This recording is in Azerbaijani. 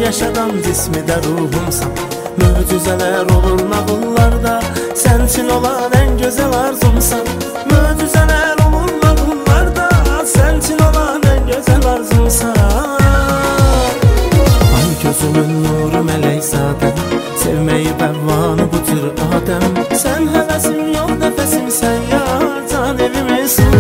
yaşadan cismi də ruhumsan. Möcüzələr olur nağıllarda, sənsin olan ən gözəl arzumsan. Möcüzələr olur nağıllarda, sənsin olan ən gözəl arzumsan. Ay gözümün nuru mələkzadə, sevməyi bəvvanı bu tür adəm. Sən həvəsim yox nəfəsimsən yar, can evimin sultanı.